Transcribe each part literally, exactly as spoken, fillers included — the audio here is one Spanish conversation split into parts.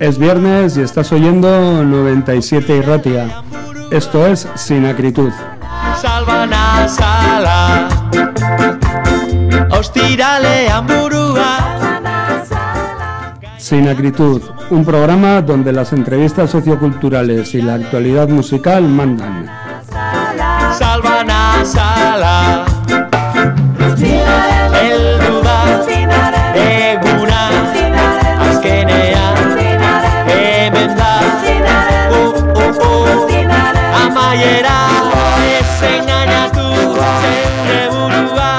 Es viernes y estás oyendo noventa y siete Irratia. Esto es Sin Acritud. Salvana sala Ostiralean burua. Sin Acritud, un programa donde las entrevistas socioculturales y la actualidad musical mandan. Salvana sala Elduda Eguna Azkenea Hemen da Uh, uh, uh Amaiera Ez engainatu Zeure burua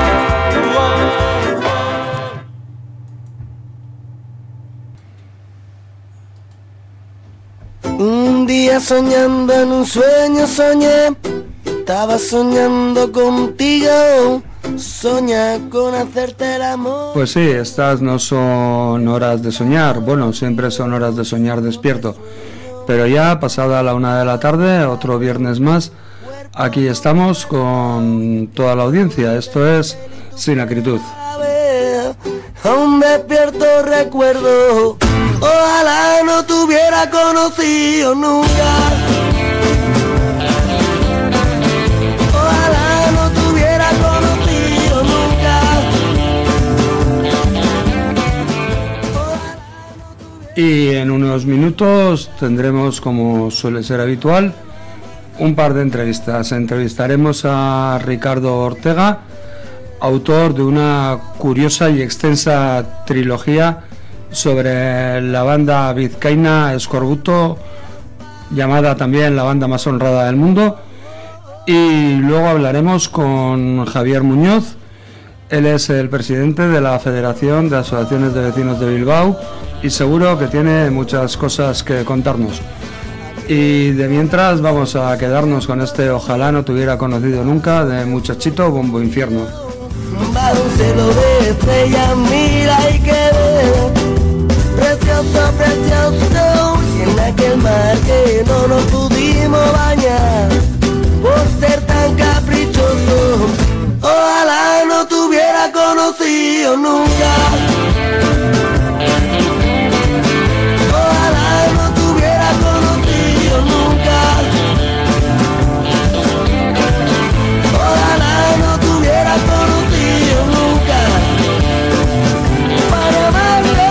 Un día soñando en un sueño soñé, estaba soñando contigo, soñar con hacerte el amor. Pues sí, estas no son horas de soñar, bueno, siempre son horas de soñar despierto, pero ya pasada la una de la tarde, otro viernes más, aquí estamos con toda la audiencia, esto es Sin Acritud. Aún despierto recuerdo, ojalá no te hubiera conocido nunca. Ojalá no te hubiera conocido nunca. Y en unos minutos tendremos, como suele ser habitual, un par de entrevistas. Entrevistaremos a Ricardo Ortega, autor de una curiosa y extensa trilogía sobre la banda vizcaína Eskorbuto, llamada también la banda más honrada del mundo. Y luego hablaremos con Javier Muñoz. Él es el presidente de la Federación de Asociaciones de Vecinos de Bilbao y seguro que tiene muchas cosas que contarnos. Y de mientras vamos a quedarnos con este Ojalá no te hubiera conocido nunca de Muchachito Bombo Infierno. Cielo de estrellas, mira y que veo, precioso, precioso, y en aquel mar que no nos pudimos bañar, por ser tan caprichoso, ojalá no te hubiera conocido nunca. Ojalá no te hubiera conocido nunca. Ojalá no te hubiera conocido nunca. Para amarte.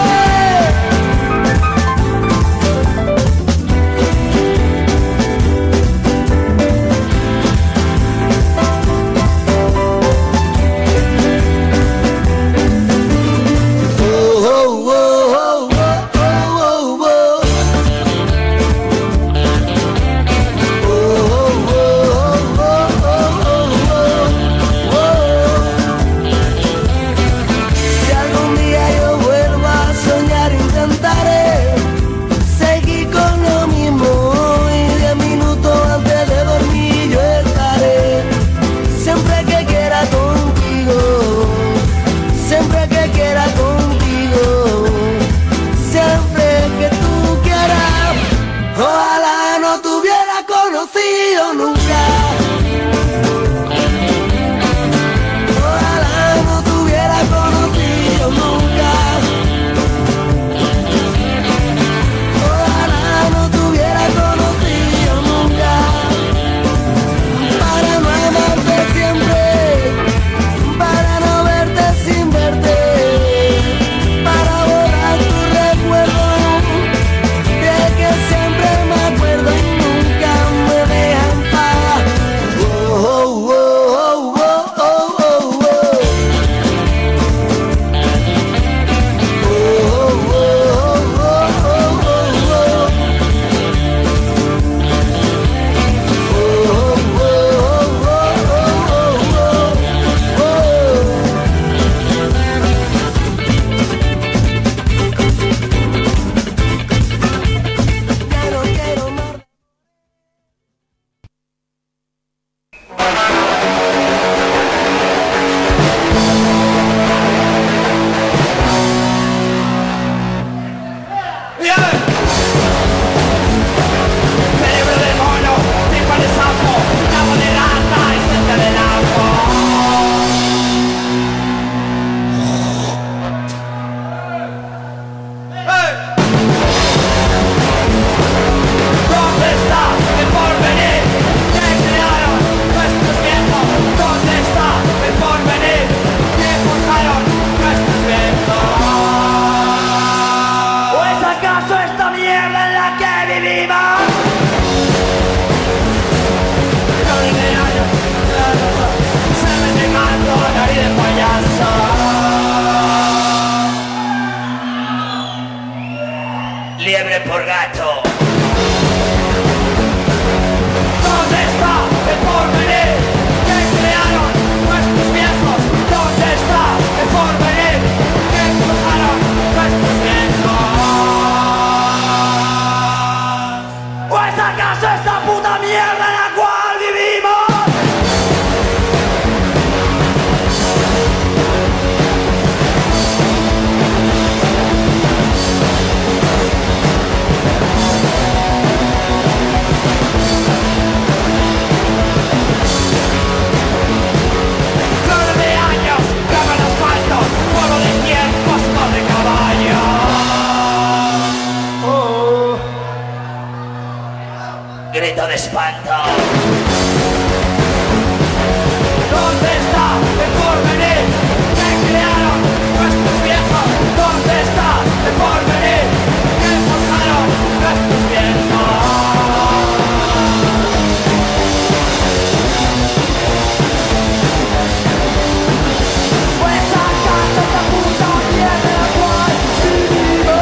de por gato. ¿Dónde está el porvenir que crearon nuestros viejos? ¿Dónde está el porvenir que forjaron nuestros viejos? ¿O es acaso esta puta mierda en la cual vivimos? Grito de espanto. ¿Dónde está el porvenir que crearon nuestros viejos? ¿Dónde está el porvenir que forjaron nuestros viejos? Pues acaso esta puta mierda en la cual vivimos.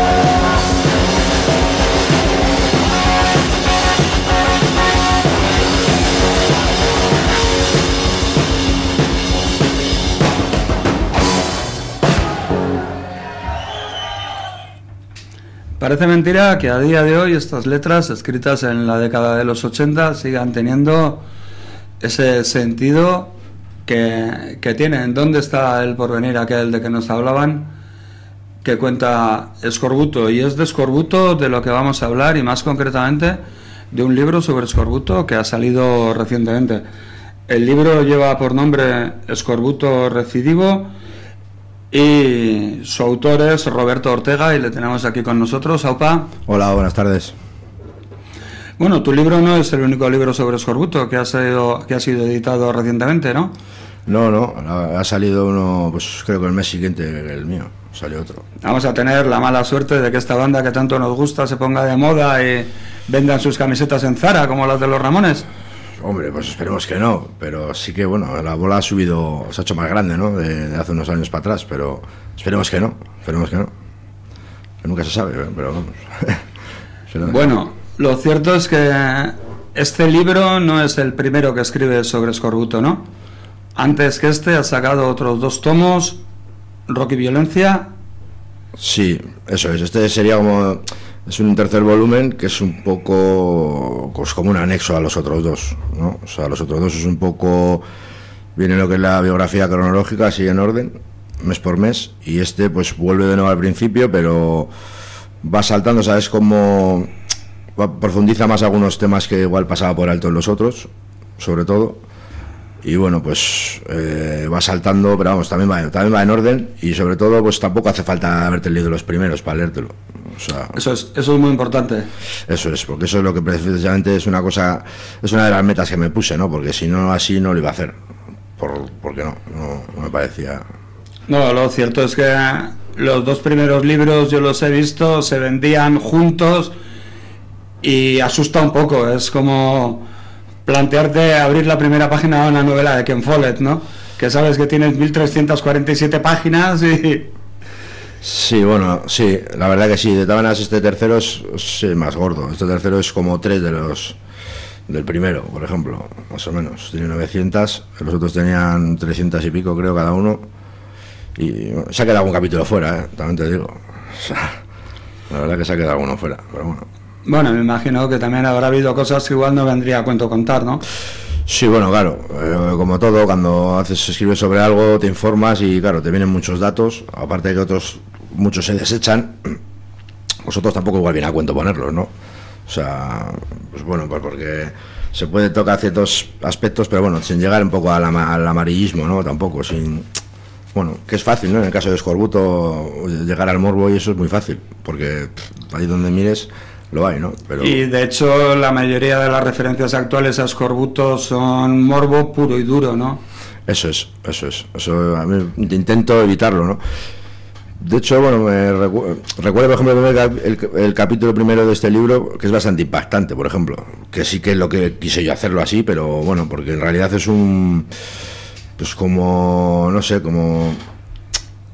Parece mentira que a día de hoy estas letras escritas en la década de los ochenta sigan teniendo ese sentido que, que tienen. ¿Dónde está el porvenir aquel de que nos hablaban? Que cuenta Escorbuto, y es de Escorbuto de lo que vamos a hablar, y más concretamente de un libro sobre Escorbuto que ha salido recientemente. El libro lleva por nombre Escorbuto Recidivo y su autor es Roberto Ortega, y le tenemos aquí con nosotros. Aupa. Hola, buenas tardes. Bueno, tu libro no es el único libro sobre Escorbuto que ha sido, que ha sido editado recientemente, ¿no? No, no, ha salido uno, pues creo que el mes siguiente el mío, salió otro. Vamos a tener la mala suerte de que esta banda que tanto nos gusta se ponga de moda y vendan sus camisetas en Zara como las de los Ramones. Hombre, pues esperemos que no, pero sí que, bueno, la bola ha subido, se ha hecho más grande, ¿no?, de, de hace unos años para atrás, pero esperemos que no, esperemos que no. Que nunca se sabe, ¿eh? Pero vamos. Bueno, lo cierto es que este libro no es el primero que escribe sobre Escorbuto, ¿no? Antes que este has sacado otros dos tomos, Rock y Violencia. Sí, eso es, este sería como... Es un tercer volumen que es un poco pues, como un anexo a los otros dos, ¿no? O sea, los otros dos es un poco... Viene lo que es la biografía cronológica, así en orden, mes por mes, y este pues vuelve de nuevo al principio, pero va saltando, ¿sabes? Como profundiza más algunos temas que igual pasaba por alto en los otros, sobre todo. Y bueno, pues eh, va saltando, pero vamos, también va, también va en orden, y sobre todo pues tampoco hace falta haberte leído los primeros para leértelo. O sea, eso es eso es muy importante. Eso es, porque eso es lo que precisamente es una cosa, es una de las metas que me puse, ¿no? Porque si no así no lo iba a hacer, por, porque no, no, no me parecía. No, lo cierto es que los dos primeros libros yo los he visto, se vendían juntos y asusta un poco, es como plantearte abrir la primera página de una novela de Ken Follett, ¿no? Que sabes que tienes mil trescientas cuarenta y siete páginas y... Sí, bueno, sí, la verdad que sí. De todas maneras, este tercero es, es más gordo. Este tercero es como tres de los del primero, por ejemplo, más o menos. Tiene novecientas, los otros tenían trescientas y pico, creo, cada uno. Y bueno, se ha quedado algún capítulo fuera, ¿eh? También te digo. O sea, la verdad que se ha quedado alguno fuera, pero bueno. Bueno, me imagino que también habrá habido cosas que igual no vendría a cuento contar, ¿no? Sí, bueno, claro, eh, como todo, cuando haces escribes sobre algo, te informas y, claro, te vienen muchos datos, aparte de que otros, muchos se desechan, vosotros tampoco igual viene a cuento ponerlos, ¿no? O sea, pues bueno, pues porque se puede tocar ciertos aspectos, pero bueno, sin llegar un poco al, ama- al amarillismo, ¿no? Tampoco, sin... Bueno, que es fácil, ¿no? En el caso de Escorbuto, llegar al morbo y eso es muy fácil, porque pff, ahí donde mires... Lo hay, ¿no? Pero... Y de hecho la mayoría de las referencias actuales a Escorbuto son morbo puro y duro, ¿no? Eso es, eso es. Eso a mí intento evitarlo, ¿no? De hecho, bueno, me recu- recuerdo, por ejemplo, el, el, el capítulo primero de este libro, que es bastante impactante, por ejemplo. Que sí que es lo que quise yo hacerlo así, pero bueno, porque en realidad es un... Pues como... No sé, como...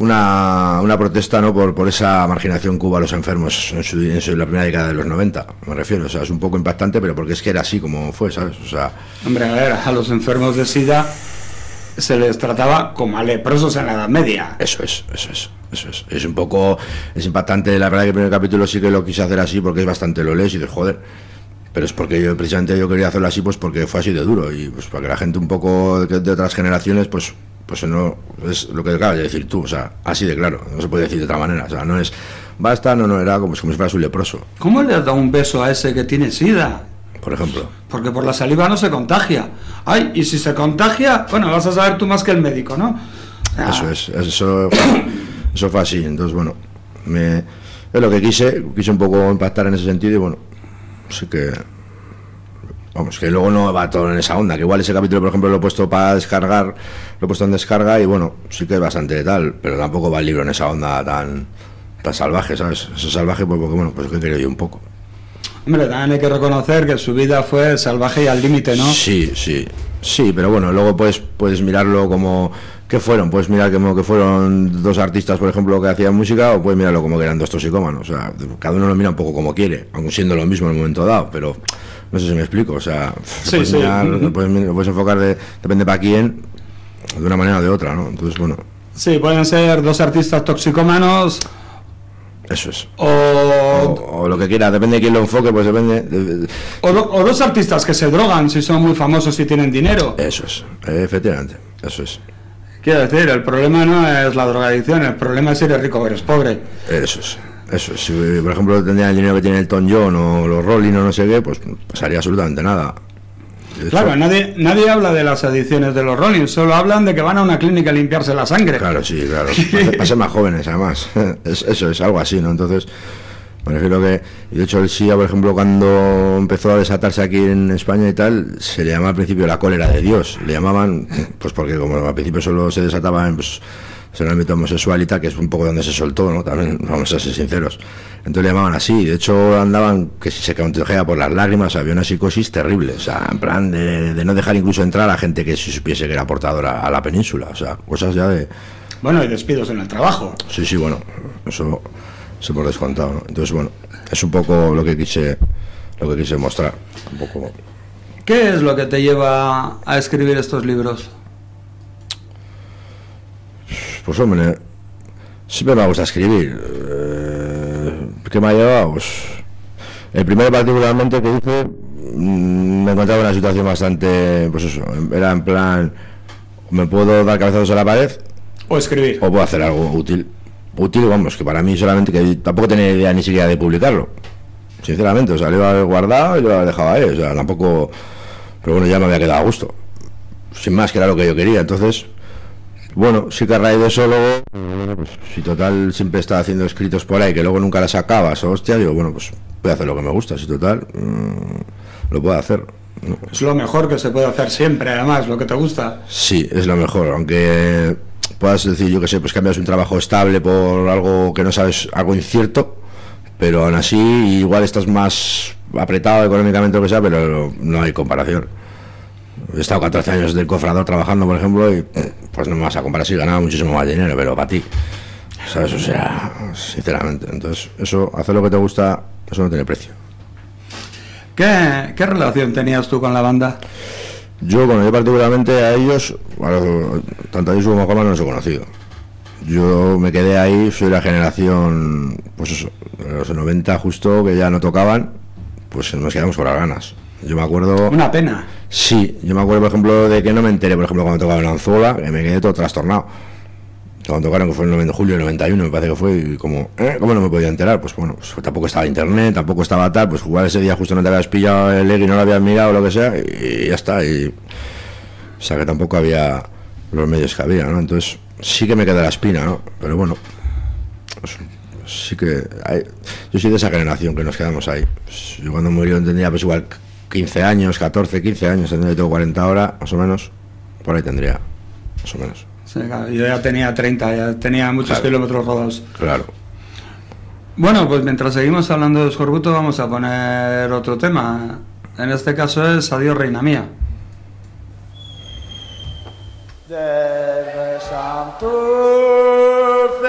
una, una protesta, ¿no?, por, por esa marginación que hubo a los enfermos en, su, en, su, en la primera década de los noventa, me refiero. O sea, es un poco impactante, pero porque es que era así como fue, ¿sabes? O sea... Hombre, a ver, a los enfermos de SIDA se les trataba como a leprosos en la Edad Media. Eso es, eso es, eso es. Es un poco... Es impactante, la verdad que el primer capítulo sí que lo quise hacer así porque es bastante, lo lees y dices, joder... Pero es porque yo precisamente yo quería hacerlo así, pues porque fue así de duro, y pues para que la gente un poco de, de otras generaciones, pues pues no es lo que acabas de decir tú, o sea, así de claro, no se puede decir de otra manera, o sea, no es basta, no, no, era como, como si fueras un leproso. ¿Cómo le has dado un beso a ese que tiene SIDA? Por ejemplo. Porque por la saliva no se contagia. Ay, y si se contagia, bueno, vas a saber tú más que el médico, ¿no? Ah. Eso es, eso, eso fue así, entonces bueno, me, es lo que quise, quise un poco impactar en ese sentido y bueno, sí que... Vamos, que luego no va todo en esa onda, que igual ese capítulo, por ejemplo, lo he puesto para descargar, lo he puesto en descarga y bueno, sí que es bastante tal, pero tampoco va el libro en esa onda tan, tan salvaje, ¿sabes? Eso salvaje, pues porque bueno, pues que quería yo un poco. Hombre, también hay que reconocer que su vida fue salvaje y al límite, ¿no? Sí, sí, sí, pero bueno, luego puedes, puedes mirarlo como... ¿Qué fueron? Puedes mirar como que fueron dos artistas, por ejemplo, que hacían música, o puedes mirarlo como que eran dos toxicómanos. O sea, cada uno lo mira un poco como quiere, aun siendo lo mismo en el momento dado, pero no sé si me explico. O sea, sí, puedes, sí. mirar, lo puedes, lo puedes enfocar, de, depende para quién, de una manera o de otra, ¿no? Entonces, bueno. Sí, pueden ser dos artistas toxicómanos. Eso es. O, o, o lo que quiera, depende de quién lo enfoque, pues depende. De, de, o, do, o dos artistas que se drogan si son muy famosos y tienen dinero. Eso es, efectivamente, eso es. Quiero decir, el problema no es la drogadicción, el problema es si eres rico o eres pobre. Eso es, eso es. Si, por ejemplo, tendría el dinero que tiene el Elton John o los Rolling o no sé qué, pues pasaría absolutamente nada. Eso, claro, nadie nadie habla de las adicciones de los Rolling, solo hablan de que van a una clínica a limpiarse la sangre. Claro, sí, claro. Para ser más jóvenes, además. Es, eso es algo así, ¿no? Entonces, me refiero que, y de hecho el SIDA, por ejemplo, cuando empezó a desatarse aquí en España y tal, se le llamaba al principio la cólera de Dios. Le llamaban, pues porque como al principio solo se desataba en, pues, en el ámbito homosexual y tal, que es un poco donde se soltó, ¿no? También, vamos a ser sinceros. Entonces le llamaban así. De hecho, andaban, que si se contagiaba por las lágrimas, había una psicosis terrible. O sea, en plan de, de no dejar incluso entrar a gente que si supiese que era portadora a la península. O sea, cosas ya de... Bueno, y despidos en el trabajo. Sí, sí, bueno, eso... se por descontado, ¿no? Entonces, bueno, es un poco lo que quise lo que quise mostrar, un poco. ¿Qué es lo que te lleva a escribir estos libros? Pues hombre, siempre me gusta escribir. Eh, ¿Qué me ha llevado? Pues, el primero particularmente que hice, mmm, me encontraba en una situación bastante, pues eso, era en plan, me puedo dar cabezazos a la pared o escribir, o puedo hacer algo útil. Útil, vamos, que para mí solamente, que tampoco tenía idea ni siquiera de publicarlo, sinceramente, o sea, lo iba a haber guardado y lo había dejado ahí, o sea, tampoco, pero bueno, ya me había quedado a gusto, sin más, que era lo que yo quería. Entonces, bueno, sí que a raíz de eso luego, bueno, pues si total siempre estaba haciendo escritos por ahí, que luego nunca las acabas, o hostia, digo, bueno, pues voy a hacer lo que me gusta, si total, mmm, lo puedo hacer. No. Es lo mejor que se puede hacer siempre, además, lo que te gusta. Sí, es lo mejor, aunque... puedas decir, yo que sé, pues cambias un trabajo estable por algo que no sabes, algo incierto, pero aún así igual estás más apretado económicamente o lo que sea, pero no hay comparación. He estado catorce años del cofrador trabajando, por ejemplo, y pues no me vas a comparar, si ganaba muchísimo más dinero, pero para ti, ¿sabes? O sea, sinceramente, entonces eso, hacer lo que te gusta, eso no tiene precio. ¿Qué, qué relación tenías tú con la banda? Yo, bueno, yo particularmente a ellos, bueno, tanto a ellos como a Juanma no los he conocido. Yo me quedé ahí, soy la generación, pues eso, de los noventa justo, que ya no tocaban, pues nos quedamos con las ganas. Yo me acuerdo... Una pena. Sí, yo me acuerdo, por ejemplo, de que no me enteré, por ejemplo, cuando tocaban en Anzola, que me quedé todo trastornado. Cuando tocaron, que fue en julio del noventa y uno, me parece que fue, y como, ¿eh? ¿Cómo no me podía enterar? Pues bueno, pues tampoco estaba internet, tampoco estaba tal, pues igual ese día justo no te habías pillado el leg y no lo habías mirado o lo que sea, y ya está, y... O sea que tampoco había los medios que había, ¿no? Entonces sí que me queda la espina, ¿no? Pero bueno, pues, sí que... Hay... Yo soy de esa generación que nos quedamos ahí. Pues, yo cuando murió tendría pues igual quince años, catorce, quince años, tendría, tengo cuarenta ahora, más o menos, por ahí tendría, más o menos. Sí, claro, yo ya tenía treinta, ya tenía muchos claro. kilómetros rodados. Claro. Bueno, pues mientras seguimos hablando de Escorbuto, vamos a poner otro tema. En este caso es Adiós, reina mía. Debes santo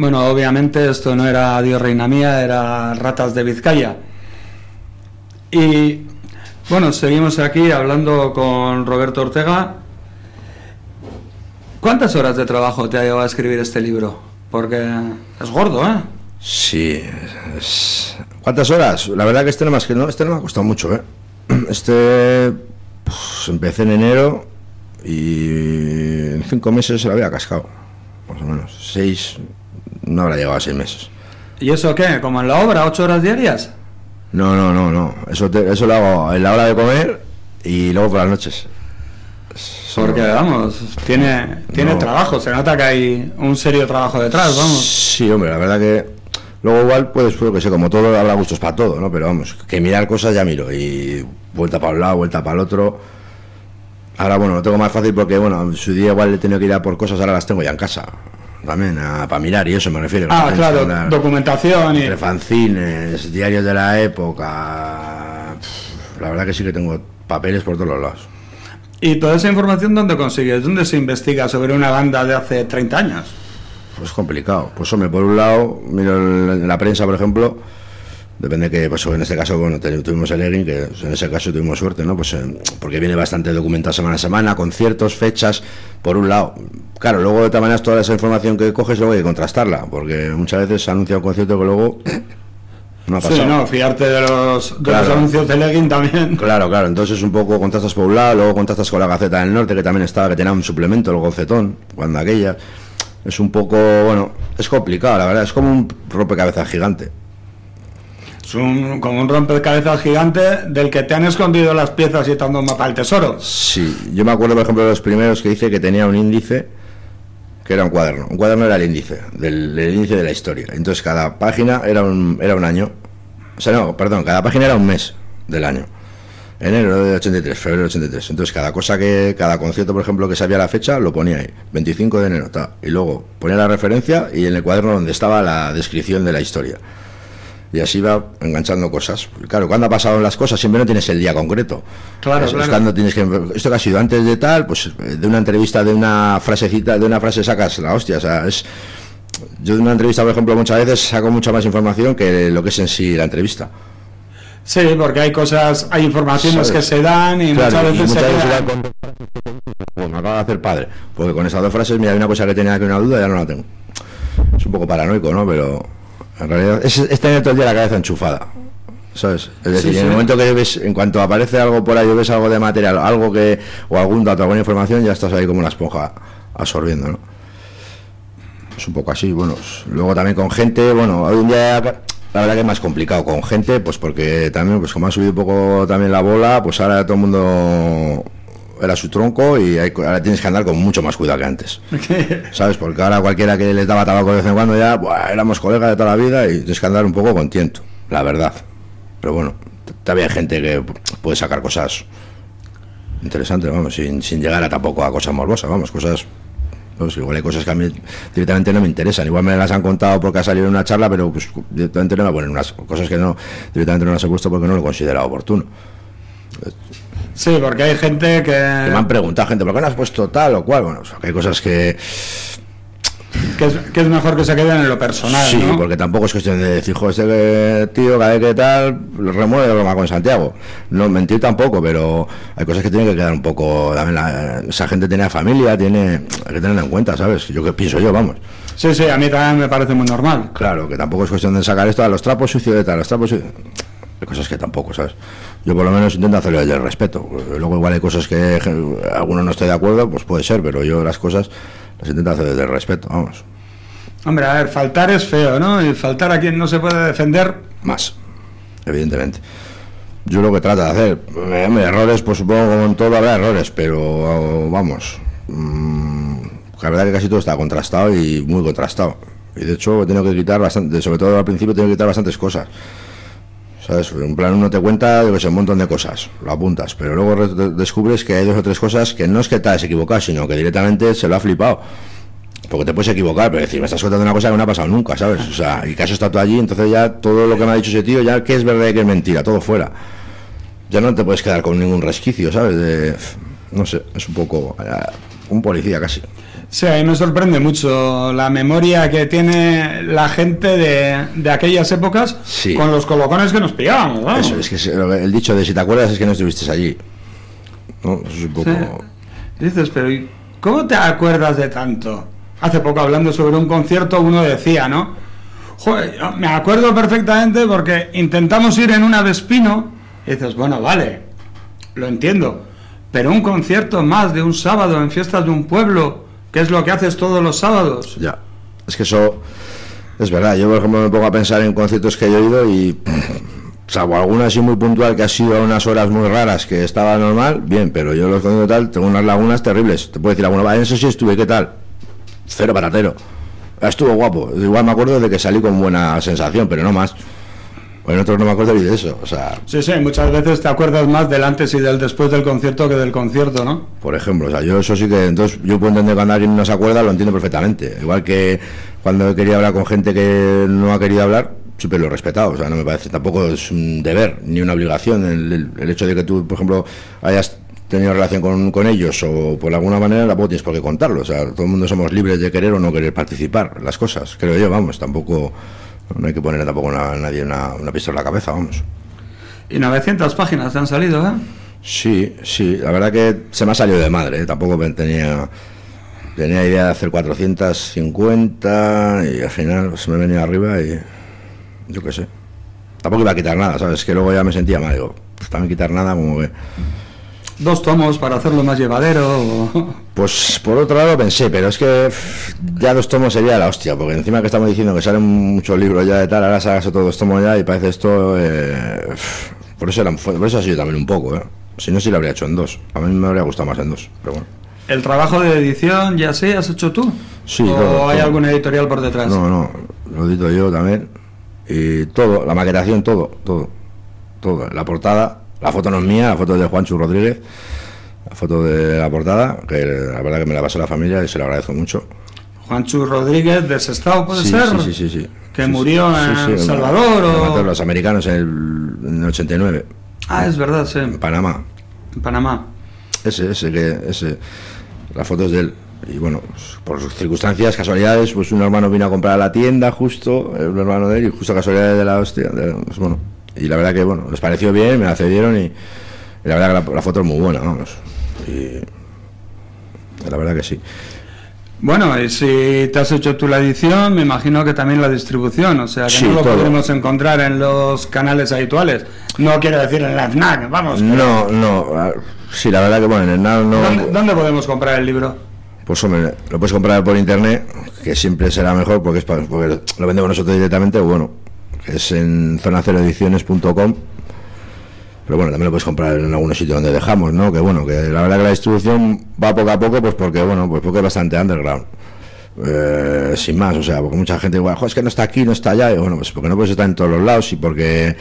Bueno, obviamente esto no era Dios Reina Mía, era Ratas de Vizcaya. Y bueno, seguimos aquí hablando con Roberto Ortega. ¿Cuántas horas de trabajo te ha llevado a escribir este libro? Porque es gordo, ¿eh? Sí. Es... ¿Cuántas horas? La verdad que este no, más que no, este no me ha costado mucho, ¿eh? Este pues, empecé en enero y en cinco meses se lo había cascado, más o menos. Seis, no habrá llegado a seis meses. ¿Y eso qué? ¿Como en la obra? ¿Ocho horas diarias? No, no, no, no. Eso, te, eso lo hago en la hora de comer y luego por las noches. Porque, vamos, tiene, tiene no. trabajo, se nota que hay un serio trabajo detrás, vamos. Sí, hombre, la verdad que luego igual, pues, pues que sé, como todo, habrá gustos para todo, ¿no? Pero vamos, que mirar cosas ya miro, y vuelta para un lado, vuelta para el otro. Ahora, bueno, lo tengo más fácil porque, bueno, en su día igual he tenido que ir a por cosas, ahora las tengo ya en casa, también, a, para mirar, y eso me refiero. Ah, ¿no? claro, Andar, documentación y... entre fanzines, diarios de la época... Pff, la verdad que sí que tengo papeles por todos los lados. ¿Y toda esa información dónde consigues? ¿Dónde se investiga sobre una banda de hace treinta años? Pues complicado. Pues hombre, por un lado, miro en la prensa, por ejemplo, depende que, pues en este caso, bueno, tuvimos el Egging, que en ese caso tuvimos suerte, ¿no? Pues eh, porque viene bastante documentado semana a semana, conciertos, fechas, por un lado. Claro, luego de todas maneras toda esa información que coges luego hay que contrastarla, porque muchas veces se anuncia un concierto que luego no ha pasado. Sí, no, fiarte de los, de Claro. los anuncios de Legging también. Claro, claro, entonces un poco contrastas por un lado, luego contrastas con la Gaceta del Norte, que también estaba, que tenía un suplemento, el Gocetón, cuando aquella... Es un poco, bueno, es complicado, la verdad, es como un rompecabezas gigante. Es un, como un rompecabezas gigante del que te han escondido las piezas y te han dado un mapa del tesoro. Sí, yo me acuerdo, por ejemplo, de los primeros que hice, que tenía un índice, que era un cuaderno. Un cuaderno era el índice, del, el índice de la historia. Entonces cada página era un, era un año. O sea, no, perdón, cada página era un mes del año. Enero de ochenta y tres, febrero de ochenta y tres. Entonces cada cosa que, cada concierto, por ejemplo, que sabía la fecha, lo ponía ahí, veinticinco de enero, ta, y luego ponía la referencia y en el cuaderno donde estaba la descripción de la historia. Y así va enganchando cosas. Claro, cuando ha pasado las cosas siempre no tienes el día concreto. Claro, es, claro. Es cuando tienes que, esto que ha sido antes de tal, pues de una entrevista, de una frasecita, de una frase sacas la hostia. O sea, es, yo de una entrevista, por ejemplo, muchas veces saco mucha más información que lo que es en sí la entrevista. Sí, porque hay cosas, hay informaciones ¿Sabes? que se dan y Claro, muchas y veces muchas se veces quedan... van con... Pues me acaba de hacer padre, porque con esas dos frases, mira, hay una cosa que tenía que una duda, ya no la tengo. Es un poco paranoico, ¿no? Pero en realidad es, es tener todo el día la cabeza enchufada, ¿sabes? Es decir, Sí, en sí. el momento que ves, en cuanto aparece algo por ahí, o ves algo de material, algo que, o algún dato, alguna información, ya estás ahí como una esponja absorbiendo, ¿no? Es un poco así, bueno, luego también con gente, bueno, hoy en día la verdad que es más complicado con gente, pues porque también, pues como ha subido un poco también la bola, pues ahora todo el mundo era su tronco y hay, ahora tienes que andar con mucho más cuidado que antes, ¿sabes? Porque ahora cualquiera que les daba tabaco de vez en cuando ya, buah, éramos colegas de toda la vida y tienes que andar un poco con tiento, la verdad. Pero bueno, todavía hay gente que puede sacar cosas interesantes, vamos, sin, sin llegar a tampoco a cosas morbosas, vamos, cosas... Pues igual hay cosas que a mí directamente no me interesan, igual me las han contado porque ha salido en una charla, pero pues directamente no me ponen unas cosas que no, directamente no las he puesto porque no lo he considerado oportuno. Sí, porque hay gente que... Que me han preguntado gente, ¿por qué no has puesto tal o cual? Bueno, o sea, que hay cosas que... Que es, que es mejor que se queden en lo personal, Sí, ¿no? porque tampoco es cuestión de decir, jo, este tío, cada vez que tal, lo remueve de broma con Santiago. No mentir tampoco, pero hay cosas que tienen que quedar un poco... También la, esa gente tiene familia, tiene hay que tenerla en cuenta, ¿sabes? Yo que pienso yo, vamos. Sí, sí, a mí también me parece muy normal. Claro, que tampoco es cuestión de sacar esto a los trapos sucios de tal, los trapos sucios... Hay cosas que tampoco, ¿sabes? Yo por lo menos intento hacerlo desde el respeto. Luego igual hay cosas que algunos no estoy de acuerdo, pues puede ser, pero yo las cosas las intento hacer desde el respeto, vamos. Hombre, a ver, faltar es feo, ¿no? Y faltar a quien no se puede defender... Más, evidentemente. Yo lo que trato de hacer, eh, hombre, errores, pues supongo como en todo habrá errores, pero vamos, mmm, la verdad que casi todo está contrastado y muy contrastado. Y de hecho he tenido que quitar bastante, sobre todo al principio he tenido que quitar bastantes cosas. ¿Sabes? En plan uno te cuenta, yo que sé, un montón de cosas, lo apuntas, pero luego re- descubres que hay dos o tres cosas que no es que te has equivocado, sino que directamente se lo ha flipado. Porque te puedes equivocar, pero decir, me estás contando una cosa que no ha pasado nunca, ¿sabes? O sea, y que has estado tú allí, entonces ya todo lo que me ha dicho ese tío, ya que es verdad y que es mentira, todo fuera. Ya no te puedes quedar con ningún resquicio, ¿sabes? De, no sé, es un poco... un policía casi. Sí, a mí me sorprende mucho la memoria que tiene la gente de, de aquellas épocas, sí, con los colocones que nos pillábamos, ¿no? Eso, es que el dicho de si te acuerdas es que no estuviste allí, ¿no? Eso es un poco... Sí. Dices, pero ¿cómo te acuerdas de tanto? Hace poco, hablando sobre un concierto, uno decía, ¿no? Joder, me acuerdo perfectamente porque intentamos ir en una Vespino y dices, bueno, vale, lo entiendo, pero un concierto más de un sábado en fiestas de un pueblo, ¿qué es lo que haces todos los sábados? Ya, es que eso es verdad. Yo, por ejemplo, me pongo a pensar en conciertos que yo he ido y, salvo alguna así muy puntual que ha sido a unas horas muy raras que estaba normal, bien, pero yo los conciertos tal, tengo unas lagunas terribles. Te puedo decir alguna, va, en eso sí estuve, ¿qué tal? Cero patatero. Estuvo guapo. Igual me acuerdo de que salí con buena sensación, pero no más. En otros no me acuerdo ni de eso, o sea... Sí, sí, muchas veces te acuerdas más del antes y del después del concierto que del concierto, ¿no? Por ejemplo, o sea, yo eso sí que... Entonces, yo puedo entender cuando alguien no se acuerda, lo entiendo perfectamente. Igual que cuando he querido hablar con gente que no ha querido hablar, siempre lo he respetado, o sea, no me parece... Tampoco es un deber, ni una obligación. El, el, el hecho de que tú, por ejemplo, hayas tenido relación con, con ellos o por alguna manera, tampoco tienes por qué contarlo. O sea, todo el mundo somos libres de querer o no querer participar en las cosas, creo yo, vamos, tampoco... No hay que ponerle tampoco a nadie una, una pistola en la cabeza, vamos. Y novecientas páginas te han salido, ¿eh? Sí, sí, la verdad que se me ha salido de madre, ¿eh? Tampoco tenía tenía idea de hacer cuatrocientas cincuenta y al final se me venía arriba y yo qué sé. Tampoco iba a quitar nada, ¿sabes? Que luego ya me sentía mal, digo, pues también quitar nada como que... Dos tomos para hacerlo más llevadero. O... Pues por otro lado pensé, pero es que ya dos tomos sería la hostia, porque encima que estamos diciendo que salen muchos libros ya de tal, ahora sacas otros dos tomos ya y parece esto... Eh, por, eso era, por eso ha sido también un poco, ¿eh? Si no, sí lo habría hecho en dos. A mí me habría gustado más en dos, pero bueno. ¿El trabajo de edición ya sé, has hecho tú? Sí, ¿O todo, hay todo. algún editorial por detrás? No, no, lo edito yo también. Y todo, la maquetación, todo, todo, todo. La portada... La foto no es mía, la foto es de Juanchu Rodríguez, la foto de la portada, que la verdad que me la pasó la familia y se lo agradezco mucho. Juanchu Rodríguez de Sestao, ¿puede sí, ser? Sí, sí, sí, sí. Que sí, murió sí, en sí, El sí, Salvador en, o... en los americanos en el, en el ochenta y nueve. Ah, es verdad, sí. En Panamá. En Panamá. Ese, ese, que, ese. La foto es de él. Y bueno, por circunstancias, casualidades, pues un hermano vino a comprar a la tienda justo, un hermano de él, y justo casualidades de la hostia. De, pues bueno, y la verdad que, bueno, les pareció bien, me la cedieron y... Y la verdad que la, la foto es muy buena, vamos. Y la verdad que sí. Bueno, y si te has hecho tú la edición, me imagino que también la distribución, o sea, que Sí, no lo todo. podremos encontrar en los canales habituales. No quiero decir en la FNAC, vamos. pero- No, no. Sí, la verdad que, bueno, en el N A no... ¿Dónde, dónde podemos comprar el libro? Pues hombre, lo puedes comprar por internet, que siempre será mejor porque, es para, porque lo vendemos nosotros directamente, bueno, es en zona cero ediciones punto com. Pero bueno, también lo puedes comprar en algunos sitios donde dejamos, ¿no? Que bueno, que la verdad que la distribución va poco a poco, pues porque, bueno, pues porque es bastante underground. Eh, sin más, o sea, porque mucha gente igual, es que no está aquí, no está allá, y bueno, pues porque no puedes estar en todos los lados y porque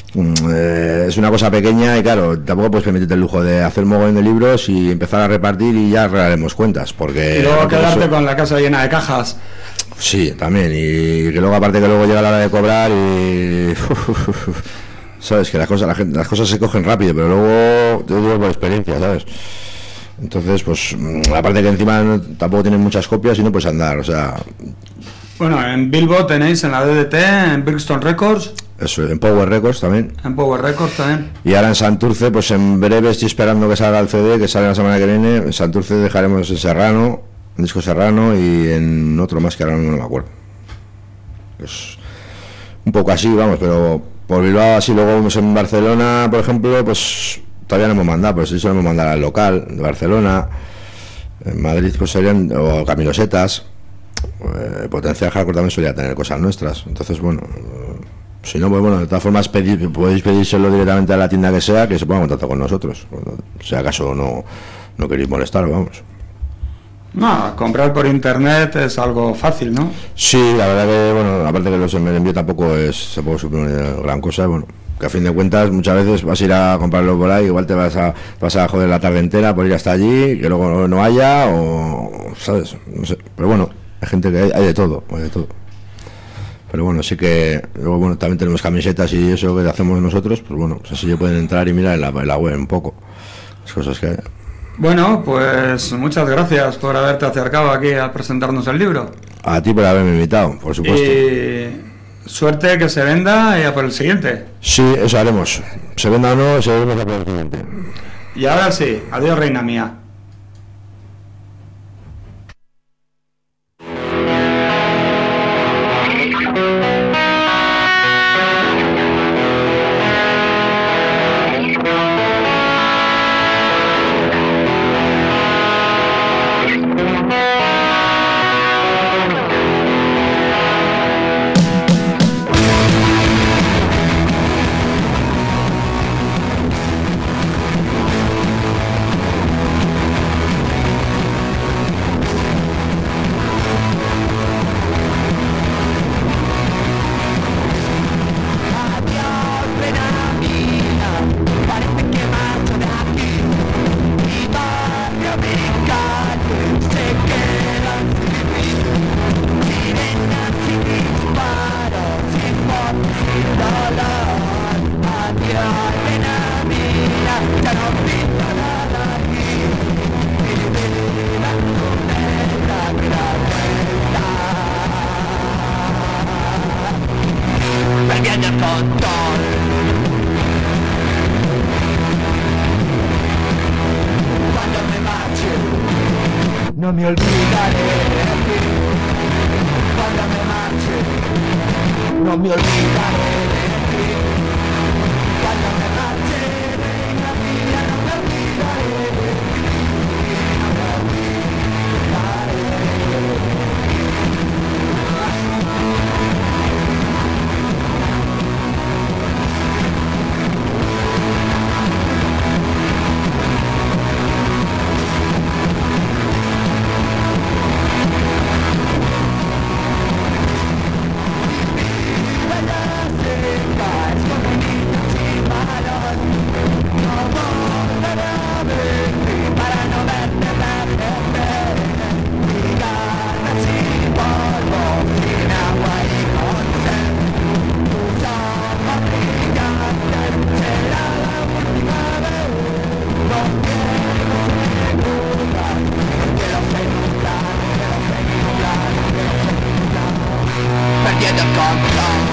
eh, es una cosa pequeña y claro, tampoco puedes permitirte el lujo de hacer mogollón de libros y empezar a repartir y ya arreglaremos cuentas, porque... Y luego porque quedarte eso- con la casa llena de cajas. Sí, también, y que luego aparte que luego llega la hora de cobrar y... sabes, que las cosas, la gente, las cosas se cogen rápido, pero luego te digo por experiencia, ¿sabes? Entonces, pues, mm, aparte que encima no- tampoco tienen muchas copias y no puedes andar, o sea, Bueno, en Bilbo tenéis, en la D D T, en Brixton Records, eso, en Power Records también. en Power Records también. Y ahora en Santurce, pues en breve estoy esperando que salga el C D, que sale la semana que viene. En Santurce dejaremos en Serrano, en Disco Serrano y en otro más que ahora no me acuerdo. Pues un poco así, vamos, pero por Bilbao así, luego pues, en Barcelona, por ejemplo, pues todavía no hemos mandado, pero sí se lo hemos mandado al local de Barcelona. En Madrid pues serían, o Camilo Setas, eh, Potencial Hardcore también solía tener cosas nuestras, entonces bueno, eh, si no, pues bueno, de todas formas pedir, podéis pedírselo directamente a la tienda que sea, que se ponga en contacto con nosotros, si acaso no, no queréis molestar, vamos. No, comprar por internet es algo fácil, ¿no? Sí, la verdad que, bueno, aparte que los envío tampoco es, tampoco es una gran cosa, bueno, que a fin de cuentas muchas veces vas a ir a comprarlo por ahí, igual te vas a, vas a joder la tarde entera por ir hasta allí, que luego no haya, o, ¿sabes? No sé, pero bueno, hay gente que hay, hay de todo, hay de todo. Pero bueno, sí que, luego bueno, también tenemos camisetas y eso que hacemos nosotros, pues bueno, pues así ya pueden entrar y mirar en la, en la web un poco, las cosas que hay. Bueno, pues muchas gracias por haberte acercado aquí a presentarnos el libro. A ti por haberme invitado, por supuesto. Y suerte que se venda y a por el siguiente. Sí, eso haremos. Se venda o no, seguiremos a por el siguiente. Y ahora sí, adiós reina mía. No me olvidaré de ti cuando me marche. No me olvidaré de ti cuando me marche. Reina mía, no me olvidaré de ti. No me olvidaré de ti. Perdiendo control.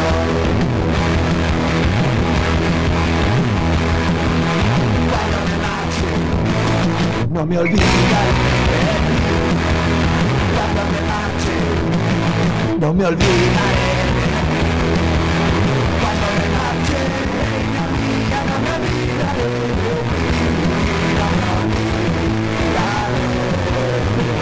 Cuando me marche, no me olvidaré de ti. Cuando me marche, no me olvidaré de ti. Cuando me marche, reina mía, no me olvidaré de ti. No me olvidaré de ti.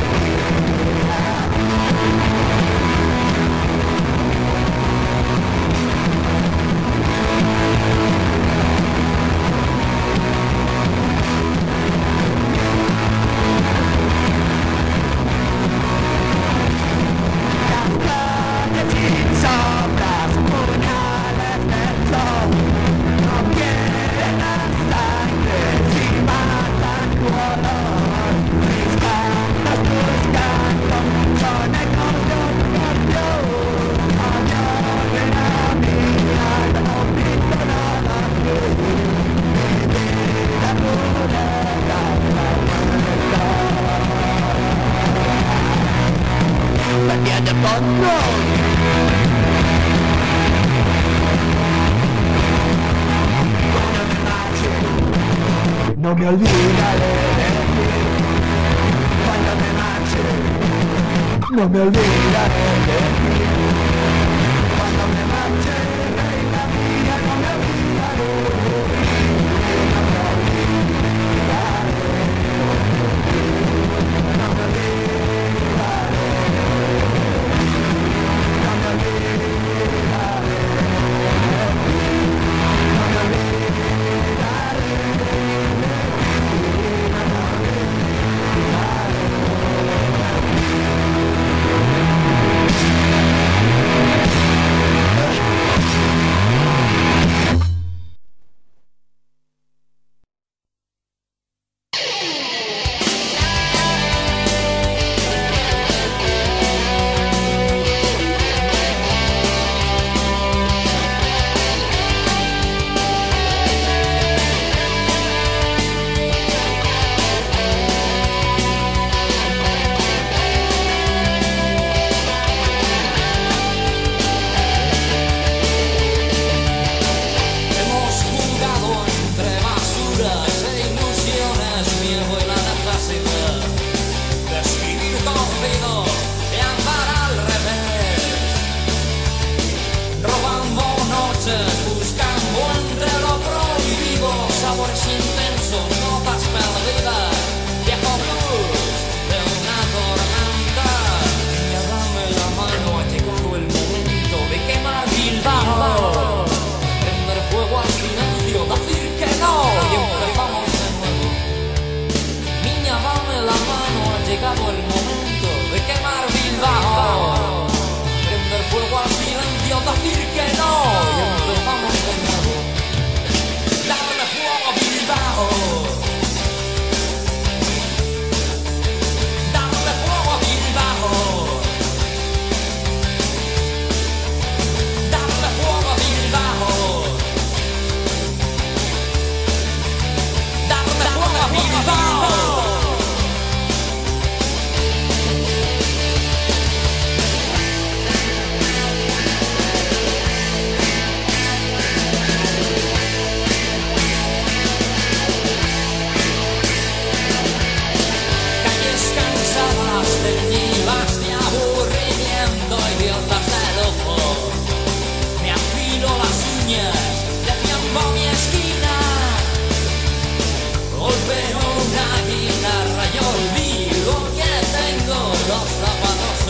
Perdiendo control. Cuando me marche, no me olvidaré de ti. Cuando me marche, no me olvidaré de ti. Cuando me marche, reina mía, no me olvidaré de ti. No me olvidaré de ti. No me olvidaré.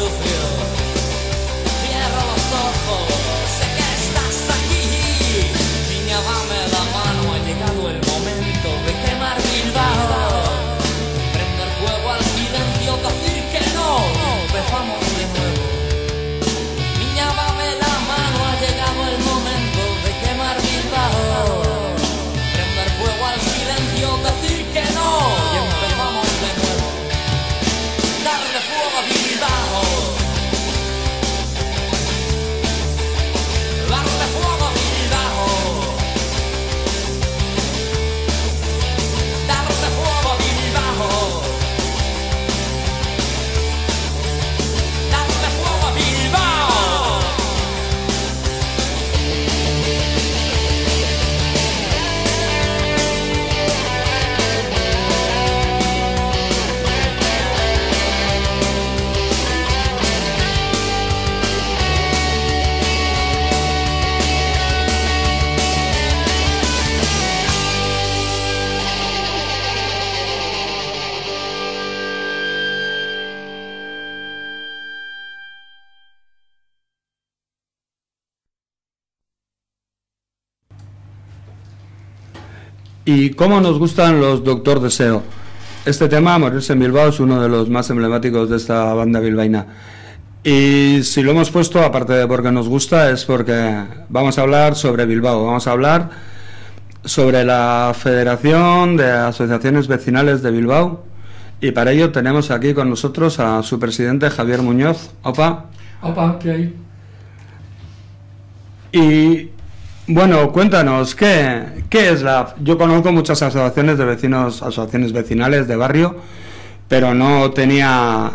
sucio. Cierro los ojos, sé que estás aquí. Niña, dame la mano, ha llegado el momento de quemar Bilbao. Prender fuego al silencio, decir que no, empezamos de nuevo. Niña, dame la mano, ha llegado el momento de quemar Bilbao. Prender fuego al silencio, decir que no, y empezamos de nuevo. Darle fuego a Bilbao. Darle fuego a Bilbao. Darle fuego a Bilbao. Darle fuego a Bilbao. ¿Y cómo nos gustan los Doctor Deseo? Este tema, Morirse en Bilbao, es uno de los más emblemáticos de esta banda bilbaína. Y si lo hemos puesto, aparte de porque nos gusta, es porque vamos a hablar sobre Bilbao, vamos a hablar sobre la Federación de Asociaciones Vecinales de Bilbao, y para ello tenemos aquí con nosotros a su presidente, Javier Muñoz. Opa. Opa, ¿qué hay? Y bueno, cuéntanos, ¿qué, qué es la...? Yo conozco muchas asociaciones de vecinos, asociaciones vecinales de barrio, pero no tenía...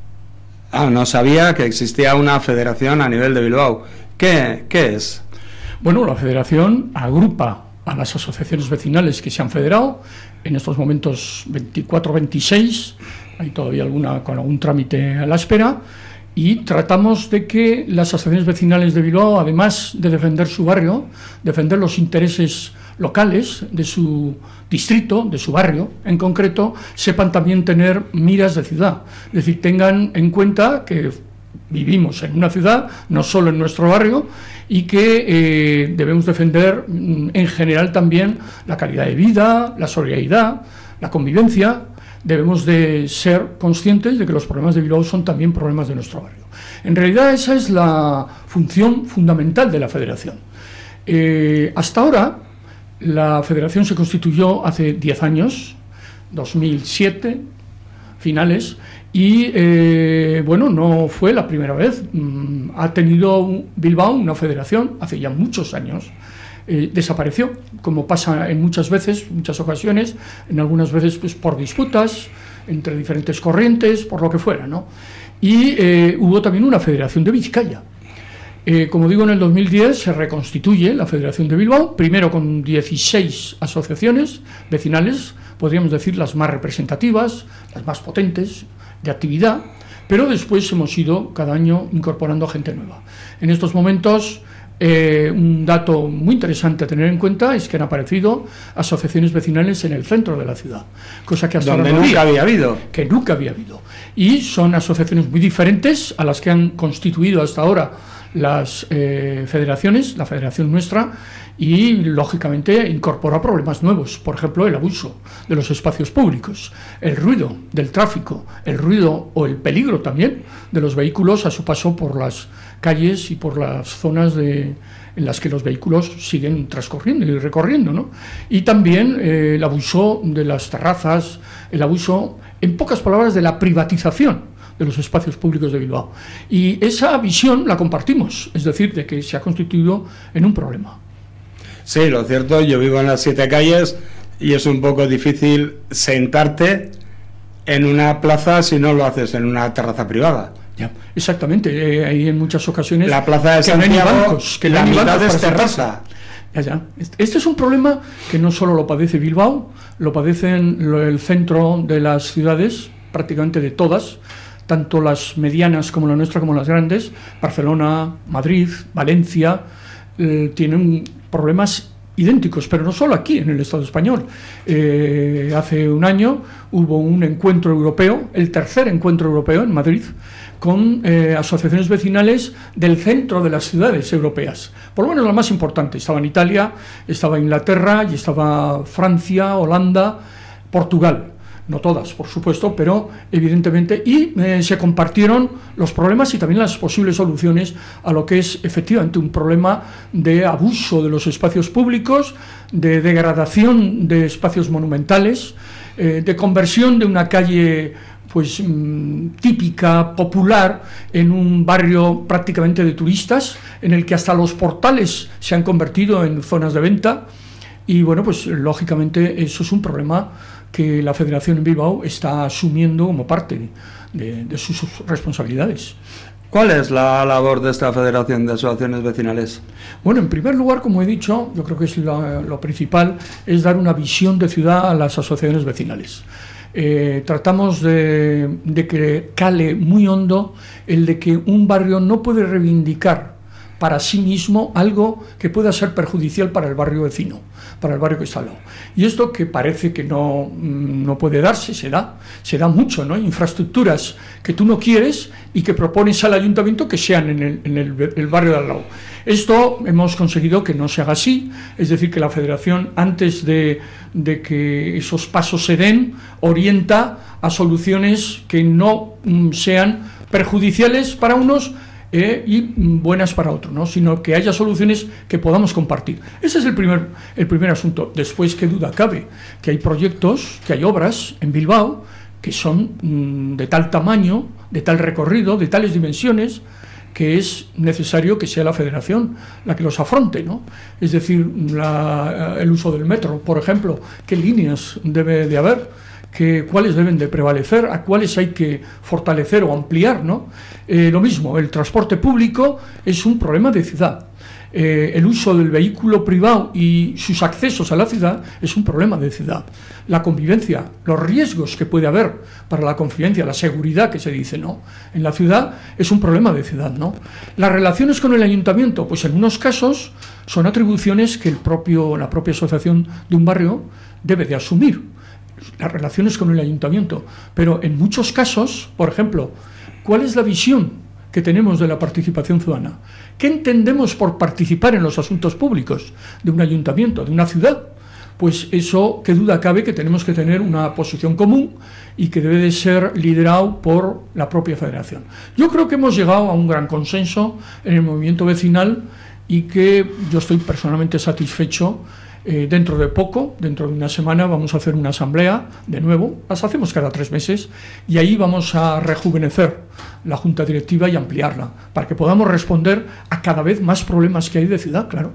Ah, no sabía que existía una federación a nivel de Bilbao. ¿Qué, qué es? Bueno, la federación agrupa a las asociaciones vecinales que se han federado, en estos momentos veinticuatro, veintiséis, hay todavía alguna con algún trámite a la espera, y tratamos de que las asociaciones vecinales de Bilbao, además de defender su barrio, defender los intereses locales de su distrito, de su barrio en concreto, sepan también tener miras de ciudad. Es decir, tengan en cuenta que vivimos en una ciudad, no solo en nuestro barrio, y que eh, debemos defender en general también la calidad de vida, la solidaridad, la convivencia. Debemos de ser conscientes de que los problemas de Bilbao son también problemas de nuestro barrio. En realidad esa es la función fundamental de la federación. Eh, hasta ahora la federación se constituyó hace diez años, dos mil siete, finales, y eh, bueno, no fue la primera vez. Mm, ha tenido Bilbao una federación hace ya muchos años. Eh, desapareció, como pasa en muchas veces, muchas ocasiones, en algunas veces pues por disputas entre diferentes corrientes, por lo que fuera, ¿no? Y eh, hubo también una federación de Vizcaya. Eh, como digo, en el dos mil diez se reconstituye la Federación de Bilbao, primero con dieciséis asociaciones vecinales, podríamos decir las más representativas, las más potentes de actividad, pero después hemos ido cada año incorporando gente nueva. En estos momentos, eh, un dato muy interesante a tener en cuenta es que han aparecido asociaciones vecinales en el centro de la ciudad, cosa que hasta ahora no nunca había habido. Que nunca había habido. Y son asociaciones muy diferentes a las que han constituido hasta ahora las eh, federaciones, la federación nuestra, y lógicamente incorpora problemas nuevos, por ejemplo el abuso de los espacios públicos, el ruido del tráfico, el ruido o el peligro también de los vehículos a su paso por las calles y por las zonas de, en las que los vehículos siguen transcurriendo y recorriendo, ¿no? Y también eh, el abuso de las terrazas, el abuso, en pocas palabras, de la privatización de los espacios públicos de Bilbao. Y esa visión la compartimos, es decir, de que se ha constituido en un problema. Sí, lo cierto, yo vivo en las siete calles y es un poco difícil sentarte en una plaza si no lo haces en una terraza privada. Ya, exactamente, eh, hay en muchas ocasiones la plaza de que Santiago, no hay bancos, que la no hay mitad bancos es para terraza. Ya, ya. Este es un problema que no solo lo padece Bilbao, lo padecen el centro de las ciudades, prácticamente de todas, tanto las medianas como la nuestra como las grandes. Barcelona, Madrid, Valencia, eh, tienen problemas idénticos, pero no solo aquí en el Estado español. Eh, hace un año hubo un encuentro europeo, el tercer encuentro europeo en Madrid, con eh, asociaciones vecinales del centro de las ciudades europeas, por lo menos la más importante. Estaba en Italia, estaba Inglaterra y estaba Francia, Holanda, Portugal. No todas, por supuesto, pero evidentemente, y eh, se compartieron los problemas y también las posibles soluciones a lo que es efectivamente un problema de abuso de los espacios públicos, de degradación de espacios monumentales, eh, de conversión de una calle pues mmm, típica, popular, en un barrio prácticamente de turistas, en el que hasta los portales se han convertido en zonas de venta. Y bueno, pues lógicamente eso es un problema que la Federación en Bilbao está asumiendo como parte de, de sus responsabilidades. ¿Cuál es la labor de esta Federación de Asociaciones Vecinales? Bueno, en primer lugar, como he dicho, yo creo que es lo, lo principal, es dar una visión de ciudad a las asociaciones vecinales. Eh, tratamos de, de que cale muy hondo el de que un barrio no puede reivindicar para sí mismo algo que pueda ser perjudicial para el barrio vecino, para el barrio que está al lado. Y esto que parece que no, no puede darse, se da, se da mucho, ¿no? Infraestructuras que tú no quieres y que propones al ayuntamiento que sean en el, en el, el barrio de al lado. Esto hemos conseguido que no se haga así, es decir, que la Federación, antes de, de que esos pasos se den, orienta a soluciones que no mm, sean perjudiciales para unos, Eh, y buenas para otro, ¿no? Sino que haya soluciones que podamos compartir. Ese es el primer, el primer asunto. Después, qué duda cabe, que hay proyectos, que hay obras en Bilbao que son mmm, de tal tamaño, de tal recorrido, de tales dimensiones, que es necesario que sea la Federación la que los afronte, ¿no? Es decir, la, el uso del metro, por ejemplo, qué líneas debe de haber, que cuáles deben de prevalecer, a cuáles hay que fortalecer o ampliar, ¿no? Eh, lo mismo, el transporte público es un problema de ciudad. Eh, el uso del vehículo privado y sus accesos a la ciudad es un problema de ciudad. La convivencia, los riesgos que puede haber para la convivencia, la seguridad que se dice, ¿no? En la ciudad es un problema de ciudad, ¿no? Las relaciones con el ayuntamiento, pues en unos casos son atribuciones que el propio, la propia asociación de un barrio debe de asumir, las relaciones con el ayuntamiento, pero en muchos casos, por ejemplo, ¿cuál es la visión que tenemos de la participación ciudadana? ¿Qué entendemos por participar en los asuntos públicos de un ayuntamiento, de una ciudad? Pues eso, qué duda cabe que tenemos que tener una posición común y que debe de ser liderado por la propia Federación. Yo creo que hemos llegado a un gran consenso en el movimiento vecinal y que yo estoy personalmente satisfecho. Eh, dentro de poco, dentro de una semana, vamos a hacer una asamblea de nuevo, las hacemos cada tres meses, y ahí vamos a rejuvenecer la Junta Directiva y ampliarla, para que podamos responder a cada vez más problemas que hay de ciudad, claro.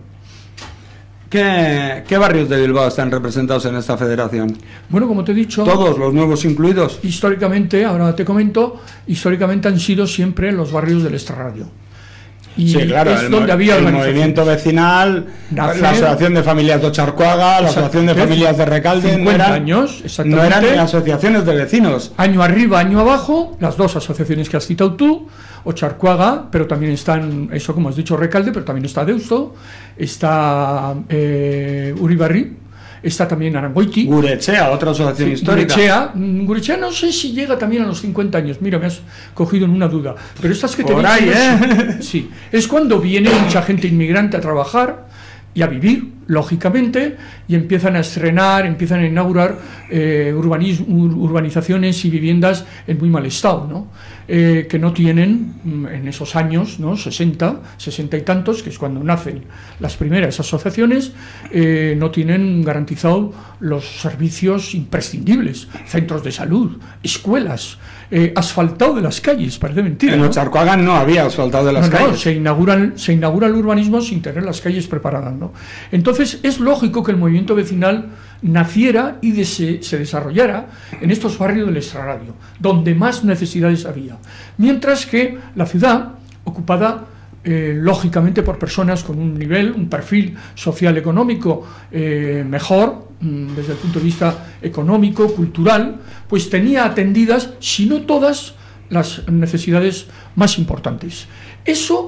¿Qué, qué barrios de Bilbao están representados en esta federación? Bueno, como te he dicho... ¿Todos los nuevos incluidos? Históricamente, ahora te comento, históricamente han sido siempre los barrios del extrarradio. Y sí, claro, es el, donde había el movimiento vecinal, Nacer, la Asociación de Familias de Ocharcoaga, la Asociación de Familias de Recalde, no eran, años, no eran ni asociaciones de vecinos. Año arriba, año abajo, las dos asociaciones que has citado tú, Ocharcoaga, pero también están, eso como has dicho, Recalde, pero también está Deusto, está eh, Uribarri, está también Arangoiti. Gurechea, otra asociación sí, histórica. Gurechea, Gurechea no sé si llega también a los cincuenta años, mira, me has cogido en una duda. Pero estas que te Por ahí, ¿eh? Sí, es cuando viene mucha gente inmigrante a trabajar y a vivir, lógicamente, y empiezan a estrenar, empiezan a inaugurar eh, urbanizaciones y viviendas en muy mal estado, ¿no? Eh, que no tienen en esos años, ¿no? sesenta, sesenta y tantos, que es cuando nacen las primeras asociaciones, eh, no tienen garantizado los servicios imprescindibles, centros de salud, escuelas, eh, asfaltado de las calles, parece mentira. En ¿no? Ocharcoaga no había asfaltado de las no, calles. No, se inauguran, se inaugura el urbanismo sin tener las calles preparadas, ¿no? Entonces es lógico que el movimiento vecinal naciera y de se, se desarrollara en estos barrios del extrarradio, donde más necesidades había. Mientras que la ciudad, ocupada eh, lógicamente por personas con un nivel, un perfil social económico eh, mejor, mmm, desde el punto de vista económico, cultural, pues tenía atendidas, si no todas, las necesidades más importantes. Eso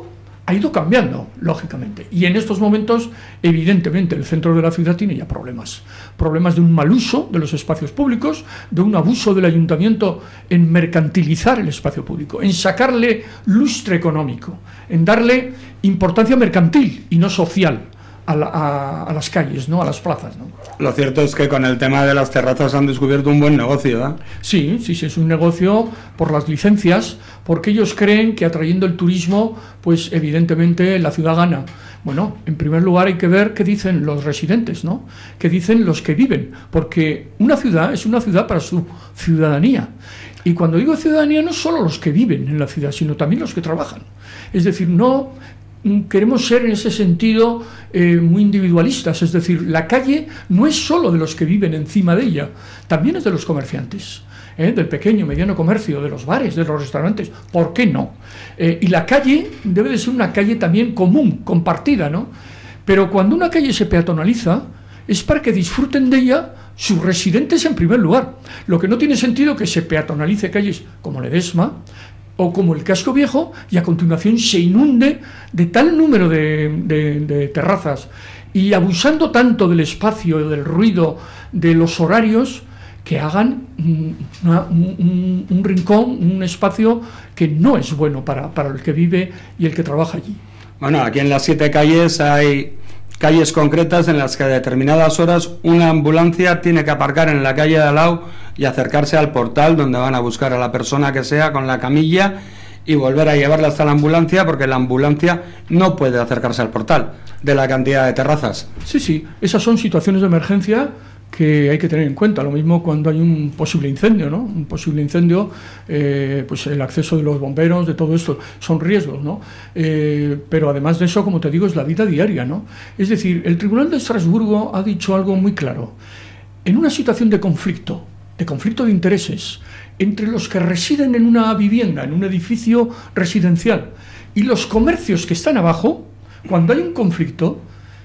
ha ido cambiando, lógicamente. Y en estos momentos, evidentemente, el centro de la ciudad tiene ya problemas. Problemas de un mal uso de los espacios públicos, de un abuso del ayuntamiento en mercantilizar el espacio público, en sacarle lustre económico, en darle importancia mercantil y no social a, la, a, a las calles, ¿no? A las plazas, ¿no? Lo cierto es que con el tema de las terrazas han descubierto un buen negocio, ¿eh? Sí, sí, sí, es un negocio por las licencias, porque ellos creen que atrayendo el turismo, pues evidentemente la ciudad gana. Bueno, en primer lugar hay que ver qué dicen los residentes, ¿no? Qué dicen los que viven, porque una ciudad es una ciudad para su ciudadanía. Y cuando digo ciudadanía, no solo los que viven en la ciudad, sino también los que trabajan. Es decir, no queremos ser en ese sentido eh, muy individualistas, es decir, la calle no es solo de los que viven encima de ella, también es de los comerciantes, ¿eh? Del pequeño, mediano comercio, de los bares, de los restaurantes, ¿por qué no? Eh, y la calle debe de ser una calle también común, compartida, ¿no? Pero cuando una calle se peatonaliza, es para que disfruten de ella sus residentes en primer lugar. Lo que no tiene sentido que se peatonalice calles como Ledesma o como el Casco Viejo y a continuación se inunde de tal número de, de, de terrazas y abusando tanto del espacio, del ruido, de los horarios, que hagan una, un, un rincón, un espacio que no es bueno para, para el que vive y el que trabaja allí. Bueno, aquí en las siete calles hay calles concretas en las que a determinadas horas una ambulancia tiene que aparcar en la calle de al lado y acercarse al portal donde van a buscar a la persona que sea con la camilla y volver a llevarla hasta la ambulancia, porque la ambulancia no puede acercarse al portal de la cantidad de terrazas. Sí, sí, esas son situaciones de emergencia que hay que tener en cuenta. Lo mismo cuando hay un posible incendio, ¿no? Un posible incendio, eh, pues el acceso de los bomberos, de todo esto, son riesgos, ¿no? Eh, pero además de eso, como te digo, es la vida diaria, ¿no? Es decir, el Tribunal de Estrasburgo ha dicho algo muy claro. En una situación de conflicto, de conflicto de intereses, entre los que residen en una vivienda, en un edificio residencial, y los comercios que están abajo, cuando hay un conflicto,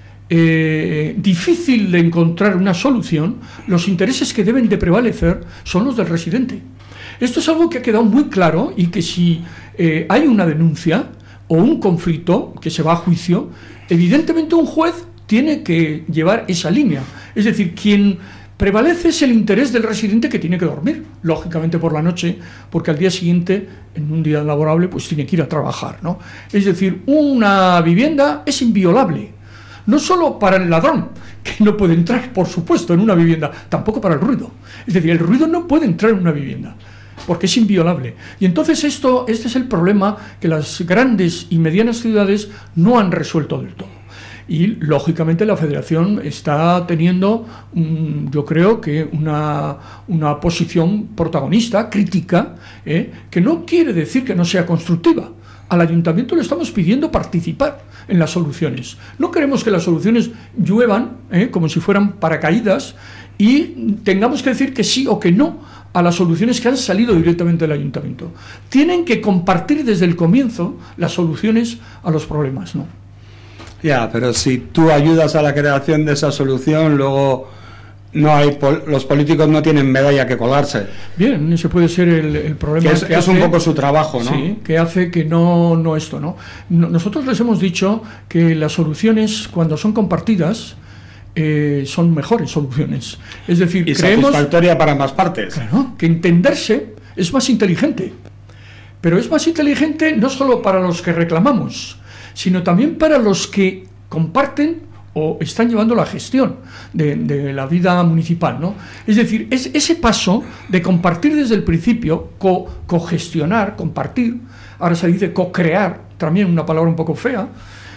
Eh, difícil de encontrar una solución, los intereses que deben de prevalecer son los del residente. Esto es algo que ha quedado muy claro y que si eh, hay una denuncia o un conflicto que se va a juicio, evidentemente un juez tiene que llevar esa línea. Es decir, quien prevalece es el interés del residente, que tiene que dormir, lógicamente por la noche, porque al día siguiente, en un día laborable, pues tiene que ir a trabajar, ¿no? Es decir, una vivienda es inviolable. No solo para el ladrón, que no puede entrar, por supuesto, en una vivienda, tampoco para el ruido. Es decir, el ruido no puede entrar en una vivienda, porque es inviolable. Y entonces esto, este es el problema que las grandes y medianas ciudades no han resuelto del todo. Y, lógicamente, la Federación está teniendo, um, yo creo que una, una posición protagonista, crítica, ¿eh? que no quiere decir que no sea constructiva. Al Ayuntamiento le estamos pidiendo participar en las soluciones. No queremos que las soluciones lluevan ¿eh? como si fueran paracaídas y tengamos que decir que sí o que no a las soluciones que han salido directamente del Ayuntamiento. Tienen que compartir desde el comienzo las soluciones a los problemas, ¿no? Ya, pero si tú ayudas a la creación de esa solución, luego no hay pol- los políticos no tienen medalla que colgarse. Bien, ese puede ser el, el problema. Que es, que es hace, un poco su trabajo, ¿no? Sí, que hace que no, no esto, ¿no? No- Nosotros les hemos dicho que las soluciones, cuando son compartidas, eh, son mejores soluciones. Es decir, Y creemos satisfactoria para ambas partes. claro, que entenderse es más inteligente. Pero es más inteligente no solo para los que reclamamos, sino también para los que comparten o están llevando la gestión de, de la vida municipal, ¿no? Es decir, es ese paso de compartir desde el principio, co, cogestionar, compartir, ahora se dice co-crear, también una palabra un poco fea,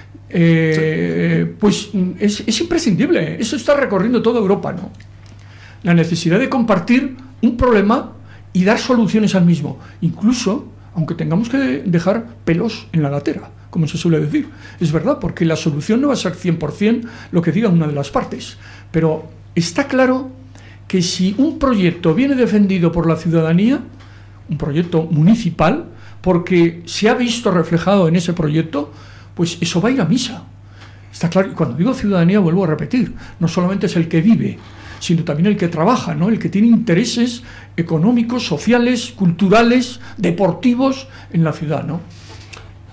eh, pues es, es imprescindible. Eso está recorriendo toda Europa, ¿no? La necesidad de compartir un problema y dar soluciones al mismo, incluso aunque tengamos que dejar pelos en la gatera, como se suele decir. Es verdad, porque la solución no va a ser cien por ciento lo que diga una de las partes, pero está claro que si un proyecto viene defendido por la ciudadanía, un proyecto municipal, porque se ha visto reflejado en ese proyecto, pues eso va a ir a misa. Está claro, y cuando digo ciudadanía, vuelvo a repetir, no solamente es el que vive, sino también el que trabaja, ¿no? El que tiene intereses económicos, sociales, culturales, deportivos en la ciudad, ¿no?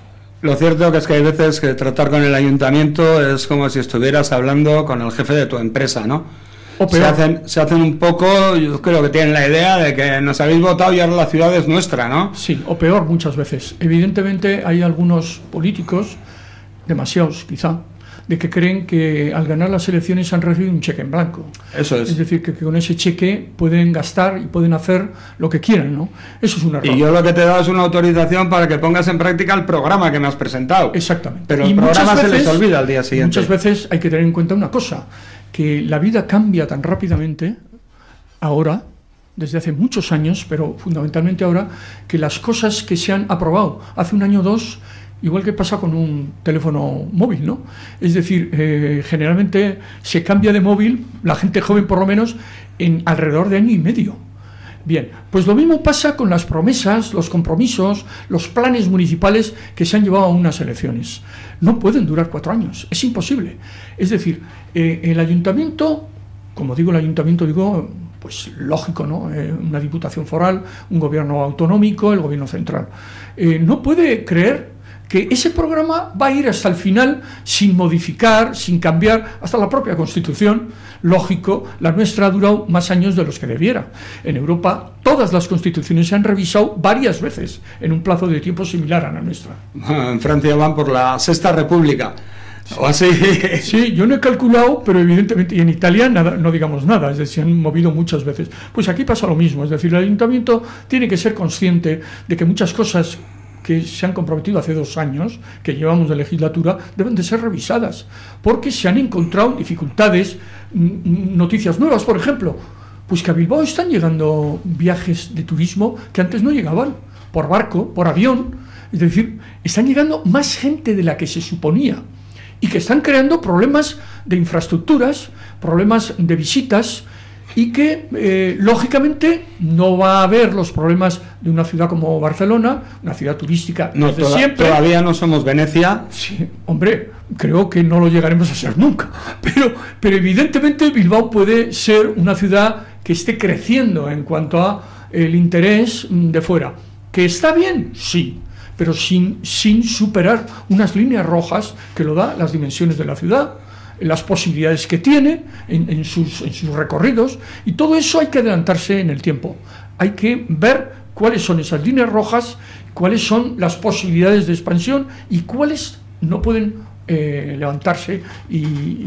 Lo cierto que es que hay veces que tratar con el ayuntamiento es como si estuvieras hablando con el jefe de tu empresa, ¿no? O Se peor. hacen, se hacen un poco, yo creo que tienen la idea de que nos habéis votado y ahora la ciudad es nuestra, ¿no? Sí, o peor muchas veces. Evidentemente hay algunos políticos, demasiados quizá, de que creen que al ganar las elecciones han recibido un cheque en blanco. Eso es. Es decir, que, que con ese cheque pueden gastar y pueden hacer lo que quieran, ¿no? Eso es un error. Y yo lo que te he dado es una autorización para que pongas en práctica el programa que me has presentado. Exactamente. Pero Y el muchas programa se les veces- olvida al día siguiente. Muchas veces hay que tener en cuenta una cosa, que la vida cambia tan rápidamente ahora, desde hace muchos años, pero fundamentalmente ahora, que las cosas que se han aprobado hace un año o dos, igual que pasa con un teléfono móvil, ¿no? Es decir, eh, generalmente se cambia de móvil, la gente joven por lo menos, en alrededor de año y medio. Bien, pues lo mismo pasa con las promesas, los compromisos, los planes municipales que se han llevado a unas elecciones. No pueden durar cuatro años, es imposible. Es decir, eh, el ayuntamiento, como digo el ayuntamiento, digo, pues lógico, ¿no? Eh, una diputación foral, un gobierno autonómico, el gobierno central, eh, no puede creer que ese programa va a ir hasta el final sin modificar, sin cambiar, hasta la propia Constitución. Lógico, la nuestra ha durado más años de los que debiera. En Europa todas las constituciones se han revisado varias veces en un plazo de tiempo similar a la nuestra. En Francia van por la Sexta República. O así. Sí, yo no he calculado, pero evidentemente, y en Italia nada, no digamos nada, es decir, se han movido muchas veces. Pues aquí pasa lo mismo, es decir, el ayuntamiento tiene que ser consciente de que muchas cosas que se han comprometido hace dos años, que llevamos de legislatura, deben de ser revisadas, porque se han encontrado dificultades, noticias nuevas, por ejemplo, pues que a Bilbao están llegando viajes de turismo que antes no llegaban, por barco, por avión, es decir, están llegando más gente de la que se suponía, y que están creando problemas de infraestructuras, problemas de visitas, y que, eh, lógicamente, no va a haber los problemas de una ciudad como Barcelona, una ciudad turística No, desde toda- siempre. todavía no somos Venecia. Sí, hombre, creo que no lo llegaremos a ser nunca, pero, pero evidentemente Bilbao puede ser una ciudad que esté creciendo en cuanto a el interés de fuera. ¿Que está bien? Sí, pero sin, sin superar unas líneas rojas que lo da las dimensiones de la ciudad, las posibilidades que tiene en, en, sus, en sus recorridos, y todo eso hay que adelantarse en el tiempo. Hay que ver cuáles son esas líneas rojas, cuáles son las posibilidades de expansión y cuáles no pueden eh, levantarse y,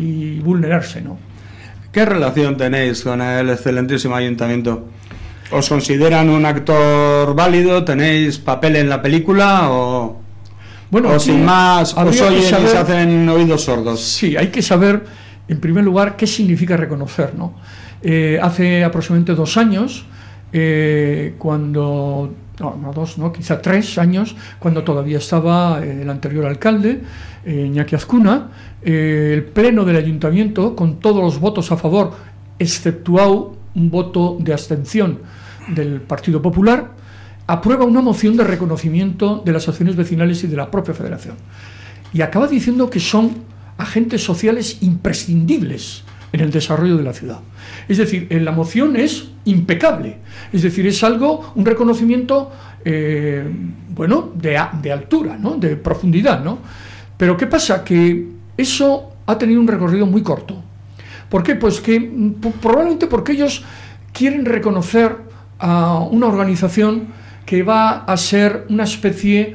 y vulnerarse, ¿no? ¿Qué relación tenéis con el excelentísimo ayuntamiento? ¿Os consideran un actor válido? ¿Tenéis papel en la película? ¿O, Bueno, o aquí sin más os habría que oyen y saber- se hacen oídos sordos? Sí, hay que saber, en primer lugar, qué significa reconocer, ¿no? Eh, hace aproximadamente dos años, eh, cuando, no, no dos, no, quizá tres años, cuando todavía estaba eh, el anterior alcalde, eh, Iñaki Azcuna, eh, el pleno del ayuntamiento, con todos los votos a favor, exceptuado un voto de abstención del Partido Popular, aprueba una moción de reconocimiento de las acciones vecinales y de la propia federación. Y acaba diciendo que son agentes sociales imprescindibles en el desarrollo de la ciudad. Es decir, la moción es impecable. Es decir, es algo, un reconocimiento, eh, bueno, de, de altura, ¿no? De profundidad, ¿no? Pero ¿qué pasa? Que eso ha tenido un recorrido muy corto. ¿Por qué? Pues que probablemente porque ellos quieren reconocer a una organización que va a ser una especie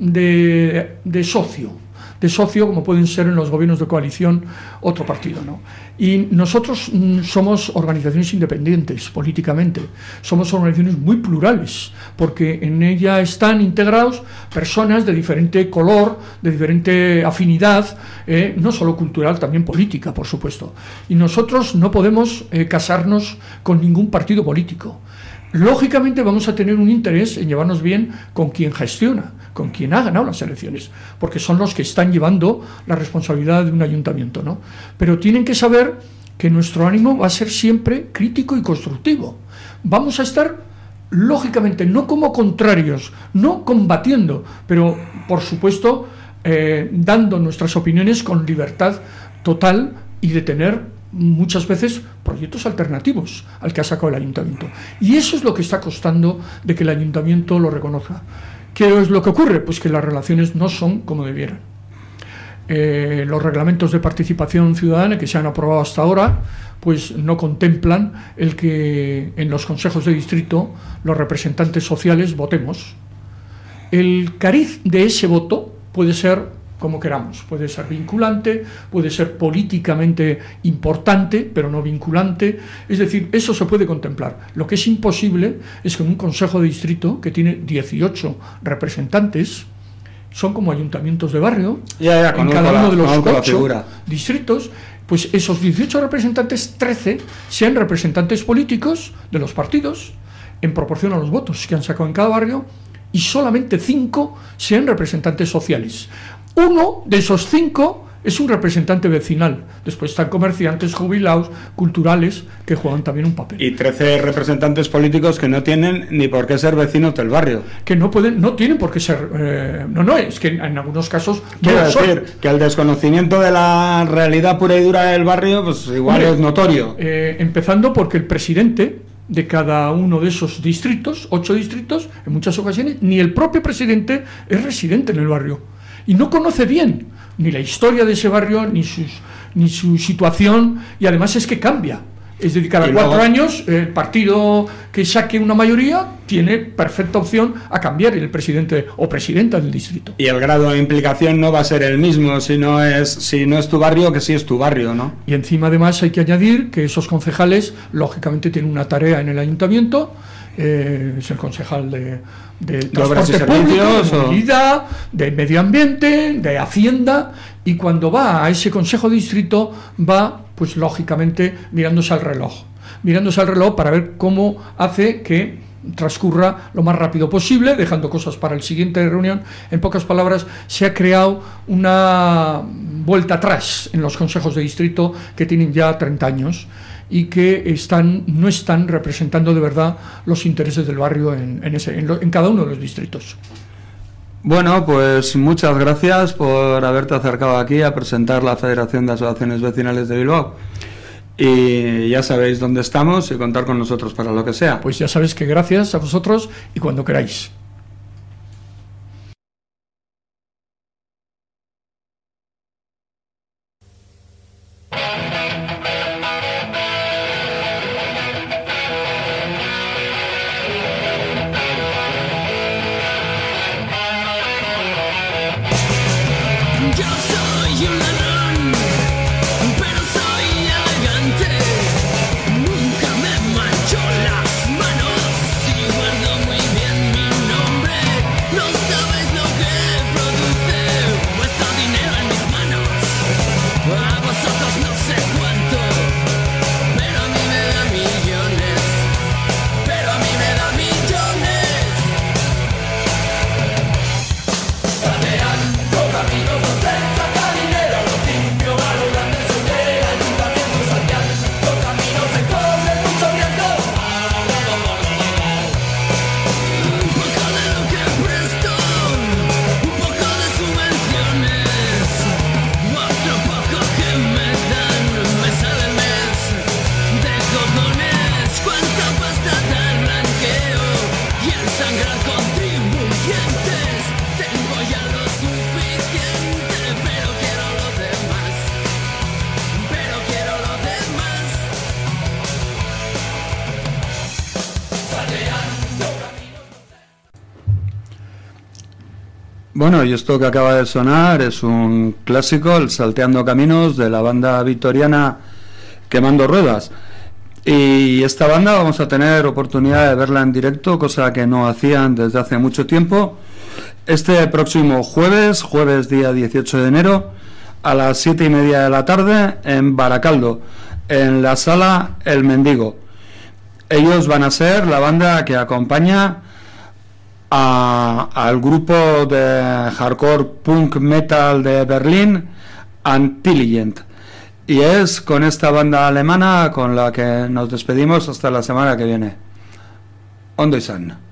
de, de socio, de socio como pueden ser en los gobiernos de coalición otro partido, ¿no? Y nosotros mm, somos organizaciones independientes políticamente, somos organizaciones muy plurales, porque en ella están integrados personas de diferente color, de diferente afinidad, eh, no solo cultural, también política, por supuesto. Y nosotros no podemos eh, casarnos con ningún partido político. Lógicamente vamos a tener un interés en llevarnos bien con quien gestiona, con quien ha ganado las elecciones, porque son los que están llevando la responsabilidad de un ayuntamiento, ¿no? Pero tienen que saber que nuestro ánimo va a ser siempre crítico y constructivo. Vamos a estar, lógicamente, no como contrarios, no combatiendo, pero, por supuesto, eh, dando nuestras opiniones con libertad total y de tener muchas veces proyectos alternativos al que ha sacado el ayuntamiento. Y eso es lo que está costando de que el ayuntamiento lo reconozca. ¿Qué es lo que ocurre? Pues que las relaciones no son como debieran. Eh, los reglamentos de participación ciudadana que se han aprobado hasta ahora pues no contemplan el que en los consejos de distrito los representantes sociales votemos. El cariz de ese voto puede ser como queramos, puede ser vinculante, puede ser políticamente importante, pero no vinculante, es decir, eso se puede contemplar. Lo que es imposible es que en un consejo de distrito que tiene dieciocho representantes, son como ayuntamientos de barrio, ya, ya, en cada la, uno de los ocho distritos, pues esos dieciocho representantes, trece sean representantes políticos de los partidos, en proporción a los votos que han sacado en cada barrio, y solamente cinco sean representantes sociales. Uno de esos cinco es un representante vecinal. Después están comerciantes, jubilados, culturales, que juegan también un papel. Y trece representantes políticos que no tienen ni por qué ser vecinos del barrio. Que no pueden, no tienen por qué ser... Eh, no, no, es que en, en algunos casos... Quiero no decir, son. que el desconocimiento de la realidad pura y dura del barrio, pues igual Hombre, es notorio. Eh, empezando porque el presidente de cada uno de esos distritos, ocho distritos, en muchas ocasiones, ni el propio presidente es residente en el barrio. Y no conoce bien ni la historia de ese barrio, ni, sus, ni su situación, y además es que cambia. Es decir, cada y cuatro luego, años el partido que saque una mayoría tiene perfecta opción a cambiar el presidente o presidenta del distrito. Y el grado de implicación no va a ser el mismo si no es, si no es tu barrio que si es tu barrio, ¿no? Y encima además hay que añadir que esos concejales lógicamente tienen una tarea en el ayuntamiento. Eh, es el concejal de, de transporte público, de movilidad, de medio ambiente, de hacienda, y cuando va a ese consejo de distrito va, pues lógicamente, mirándose al reloj, mirándose al reloj para ver cómo hace que transcurra lo más rápido posible, dejando cosas para el siguiente reunión. En pocas palabras, se ha creado una vuelta atrás en los consejos de distrito que tienen ya treinta años y que están, no están representando de verdad los intereses del barrio en, en, ese, en, lo, en cada uno de los distritos. Bueno, pues muchas gracias por haberte acercado aquí a presentar la Federación de Asociaciones Vecinales de Bilbao. Y ya sabéis dónde estamos y contar con nosotros para lo que sea. Pues ya sabéis que gracias a vosotros y cuando queráis. Bueno, y esto que acaba de sonar es un clásico, el Salteando Caminos, de la banda vitoriana Quemando Ruedas. Y esta banda vamos a tener oportunidad de verla en directo, cosa que no hacían desde hace mucho tiempo, este próximo jueves, jueves día dieciocho de enero, a las siete y media de la tarde, en Baracaldo, en la sala El Mendigo. Ellos van a ser la banda que acompaña A, al grupo de hardcore punk metal de Berlín, Antilligent, y es con esta banda alemana con la que nos despedimos hasta la semana que viene. Ondo izan.